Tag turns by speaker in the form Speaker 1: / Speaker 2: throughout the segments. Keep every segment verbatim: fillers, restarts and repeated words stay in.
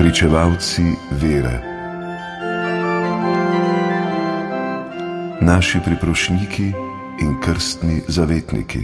Speaker 1: Pričevalci vere. Naši priprošniki in krstni zavetniki.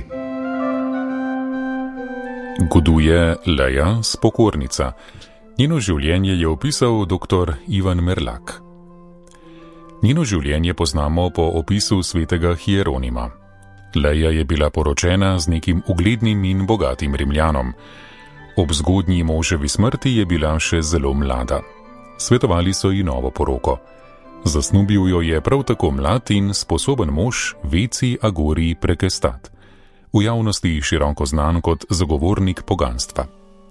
Speaker 2: Goduje Leja Spokornica. Njeno življenje je opisal dr. Ivan Merlak. Njeno življenje poznamo po opisu svetega Hieronima. Leja je bila poročena z nekim uglednim in bogatim Rimljanom. Ob zgodnji moževi smrti je bila še zelo mlada. Svetovali so ji novo poroko. Zasnubil jo je prav tako mlad in sposoben mož Veci Agorij Prekestat, v javnosti široko znan kot zagovornik poganstva.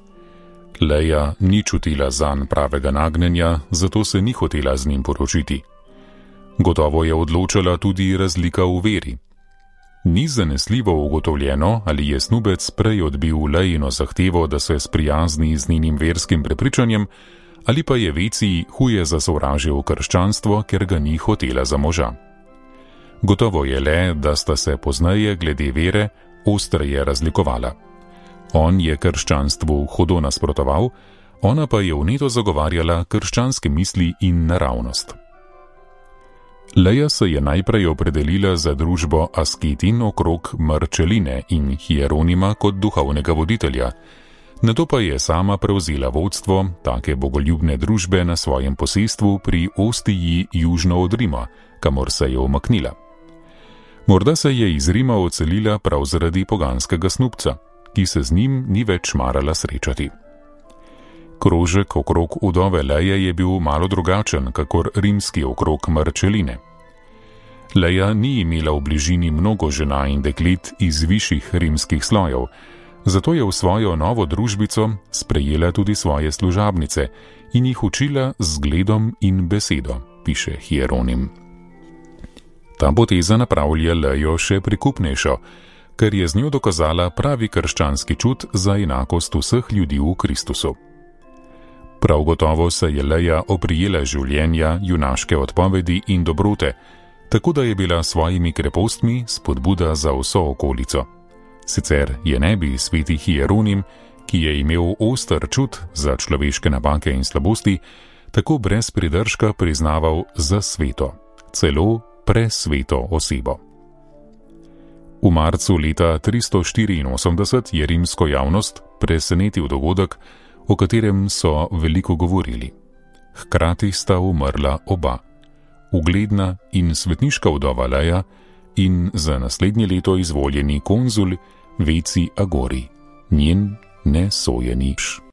Speaker 2: Leja ni čutila zanj pravega nagnjenja, zato se ni hotela z njim poročiti. Gotovo je odločala tudi razlika v veri. Ni zanesljivo ugotovljeno, ali je snubec prej odbil Lejino zahtevo, da se sprijazni z njenim verskim prepričanjem, ali pa je Veci huje zasovražil krščanstvo, ker ga ni hotela za moža. Gotovo je le, da sta se pozneje glede vere ostreje razlikovala. On je krščanstvu hudo nasprotoval, ona pa je vneto zagovarjala krščanske misli in naravnost. Leja se je najprej opredelila za družbo asketin okrog Marčeline in Hieronima kot duhovnega voditelja, nato pa je sama prevzela vodstvo take bogoljubne družbe na svojem posestvu pri Ostiji južno od Rima, kamor se je umaknila. Morda se je iz Rima odselila prav zaradi poganskega snubca, ki se z njim ni več marala srečati. Krožek okrog udove Leje je bil malo drugačen, kakor rimski okrog Marčeline. Leja ni imela v bližini mnogo žena in deklet iz višjih rimskih slojev, zato je v svojo novo družbico sprejela tudi svoje služabnice in jih učila z zgledom in besedo, piše Hieronim. Ta poteza napravlja Lejo še prikupnejšo, ker je z njo dokazala pravi krščanski čut za enakost vseh ljudi v Kristusu. Prav gotovo se je Leja oprijela življenja, junaške odpovedi in dobrote, tako da je bila svojimi krepostmi spodbuda za vso okolico. Sicer je ne bi sveti Hieronim, ki je imel oster čut za človeške napake in slabosti, tako brez pridržka priznaval za sveto, celo presveto osebo. V marcu leta tristo štiriinosemdeset je rimsko javnost presenetil dogodek, o katerem so veliko govorili. Hkrati sta umrla oba, ugledna in svetniška vdova Leja in za naslednje leto izvoljeni konzul Veci Agorij, njen nesojeni